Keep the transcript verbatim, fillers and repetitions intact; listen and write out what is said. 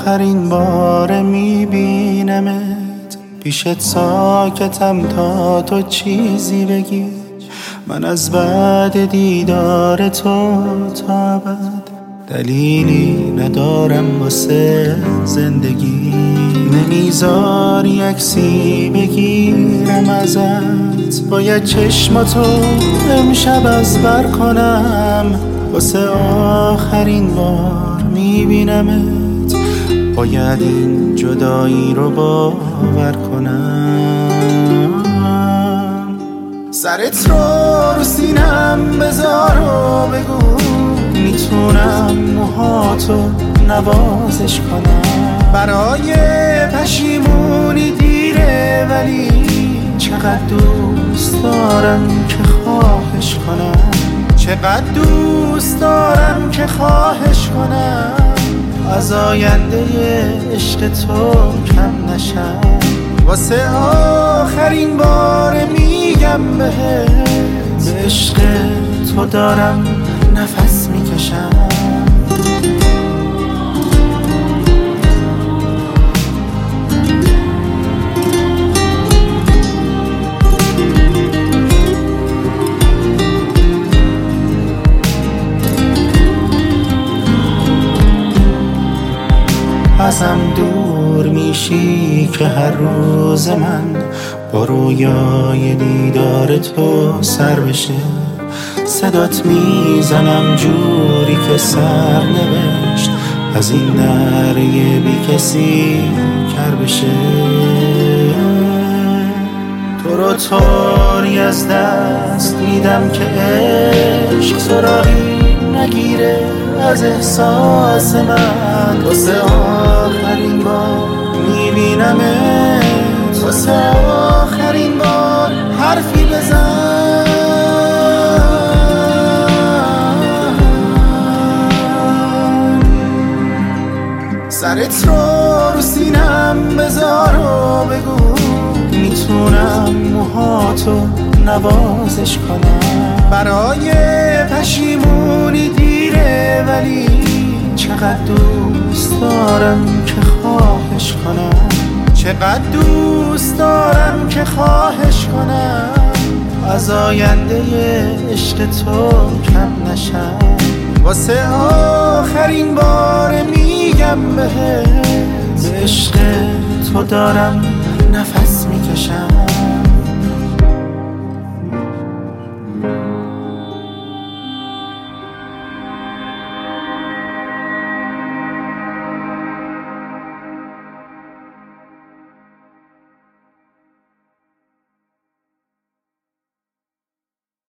آخرین بار میبینمت پیشت ساکتم تا تو چیزی بگی. من از بعد دیدار تو تا ابد دلیلی ندارم واسه زندگی. نمیذاری عکسی بگیرم ازت، باید چشماتو امشب از بر کنم. واسه آخرین بار میبینمت، باید این جدایی رو باور کنم. سرت رو رو سینم بذار و بگو میتونم موهاتو نوازش کنم. برای پشیمونی دیره ولی چقدر دوست دارم که خواهش کنم. چقدر دوست دارم که خواهش کنم از آینده عشق تو کم نشم. واسه آخرین بار میگم بهت، به عشق تو دارم نفس میکشم. ازم دور میشی که هر روز من با رویای دیدار تو سر بشه. صدات میزنم جوری که سر نوشت از این دره بی کسی کر بشه. تو رو طوری از دست میدم که عشق سراغی نگیره از احساس من. واسه آخرین بار میبینمت، واسه آخرین بار حرفی بزن. سرت رو رو سینم بذار و بگو میتونم موهاتو نوازش کنم. برای پشیمونی دیره ولی چقدر دوست دارم که خواهش کنم. چقدر دوست دارم که خواهش کنم از آینده عشق تو کم نشم. واسه آخرین بار میگم بهت، به عشق تو دارم نفس میکشم.